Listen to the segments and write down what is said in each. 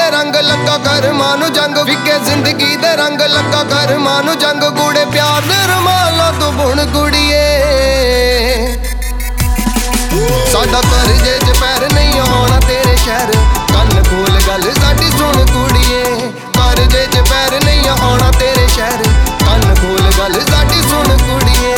दे रंग लगा कर मानू जंग फिके जिंदगी दे रंग लगा कर मानू जंग गुड़े प्यार दे रुमाला तू बुन कुड़िए साडा करजे च पैर नहीं आना तेरे शहर कन्न खोल गल साडी सुन कुड़िए करजे च पैर नहीं आना तेरे शहर कन्न खोल गल साडी सुन कुड़िए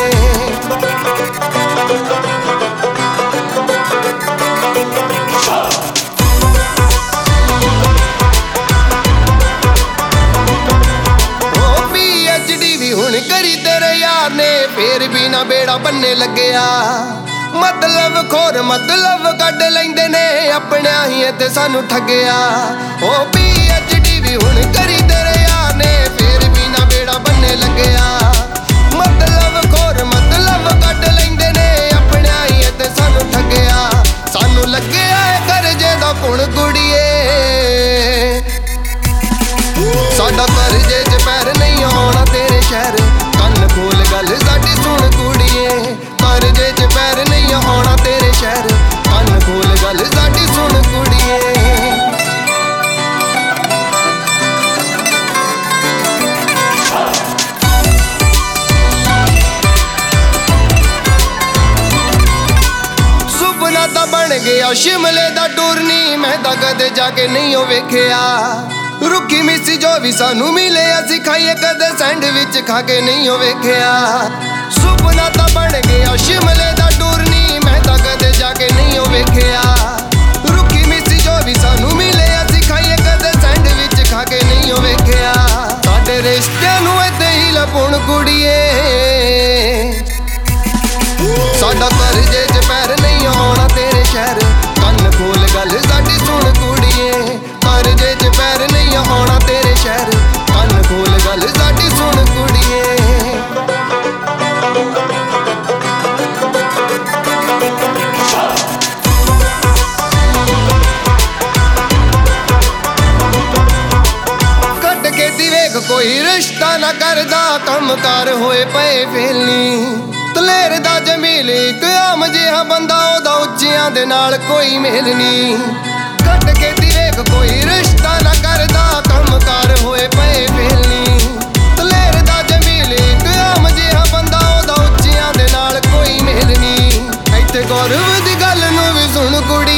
करी तेरे यार ने फिर भी ना बेड़ा बनने लग्या मतलब खोर मतलब कड लैंदे ने अपने ही ते सानू ठगया ओ PhD भी हुण करी तेरे यार ने फिर भी ना बेड़ा बनने लग्या मतलब खोर मतलब कड लैंदे ने अपने ही ते सानू ठगया सानू लग्या करजे दा पुण कुड़िए साडा करजे च पैर नहीं आना तेरे शहर कन्न खोल गल साडी सुन कुड़िए करजे च पैर नहीं आना तेरे शहर कन्न खोल गल साडी सुन कुड़िए सुपना तां बन गया शिमले दा टूरनी मैं तां कदे जाके नहीं हो वेखिया रुखी मिसी जो भी सानू मिले असी खाइए कदे सैंडविच खा के नहीं हो वेखिया सुपना तां बन गया शिमले दा टूरनी मैं तां कदे जाके नहीं हो वेखिया रुखी मिसी जो भी सानू मिले असी खाइए कदे सैंडविच खा के नहीं हो वेखिया साडे रिश्ते नू इत्ते ही लपुण कुड़िए साडा करजे च पैर नहीं आना तेरे शहर कन्न खोल गल साडी सुन कुड़िए करजे च पैर नहीं आना तेरे शहर कन्न खोल गल साडी सुन कुड़िए कट के दी वेख कोई रिश्ता ना करदा कम कार होए पे फेलनी तलेर दा जमील इक आम जिहा बंदा ओदा उच्चियां दे नाल कोई मेल नहीं कट के दी वेख कोई रिश्ता ना करदा कम कार होए पे फेलनी तलेर दा जमील इक आम जिहा बंदा ओदा उच्चियां दे नाल कोई मेल नहीं इत्थे गौरव दी गल नूं भी सुन कुड़ी